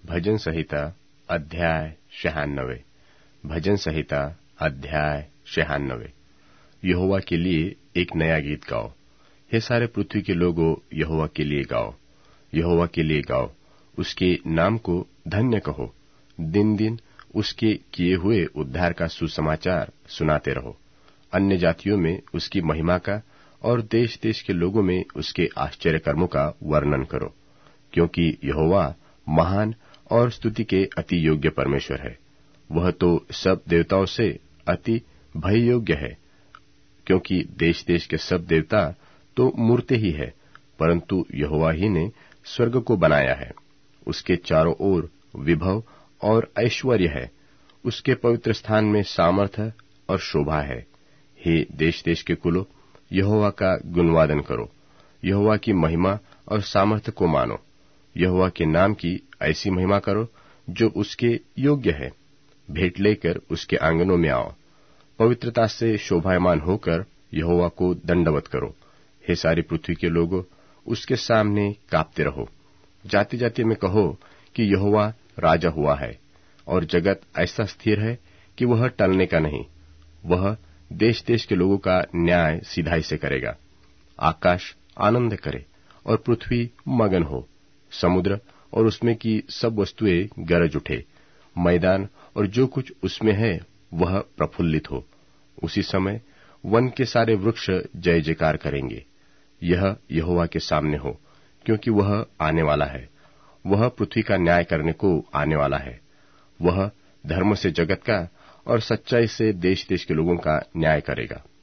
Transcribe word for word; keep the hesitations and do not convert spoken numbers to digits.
भजन संहिता अध्याय छियानवे। भजन संहिता अध्याय छियानवे। यहोवा के लिए एक नया गीत गाओ। हे सारे पृथ्वी के लोगों, यहोवा के लिए गाओ। यहोवा के लिए गाओ, उसके नाम को धन्य कहो। दिन दिन उसके किए हुए उद्धार का सुसमाचार सुनाते रहो। अन्य जातियों में उसकी महिमा का और देश देश के लोगों में उसके आश्चर्य कर्मों का वर्णन करो, क्योंकि यहोवा महान और स्तुति के अति योग्य परमेश्वर है। वह तो सब देवताओं से अति भय योग्य है, क्योंकि देश देश के सब देवता तो मूर्ति ही है, परंतु यहोवा ही ने स्वर्ग को बनाया है। उसके चारों ओर विभव और ऐश्वर्य है। उसके पवित्र स्थान में सामर्थ्य और शोभा है। हे देश देश के कुलों, यहोवा का गुणवादन करो। यहोवा की महिमा और सामर्थ्य को मानो। यहोवा के नाम की ऐसी महिमा करो जो उसके योग्य है। भेंट लेकर उसके आंगनों में आओ। पवित्रता से शोभायमान होकर यहोवा को दंडवत करो। हे सारी पृथ्वी के लोगों, उसके सामने कांपते रहो। जाति जाति में कहो कि यहोवा राजा हुआ है, और जगत ऐसा स्थिर है कि वह टलने का नहीं। वह देश देश के लोगों का न्याय सिधाई से करेगा। आकाश आनंद करे और पृथ्वी मगन हो। समुद्र और उसमें की सब वस्तुएं गरज उठे। मैदान और जो कुछ उसमें है वह प्रफुल्लित हो। उसी समय वन के सारे वृक्ष जय जयकार करेंगे। यह यहोवा के सामने हो, क्योंकि वह आने वाला है। वह पृथ्वी का न्याय करने को आने वाला है। वह धर्म से जगत का और सच्चाई से देश देश के लोगों का न्याय करेगा।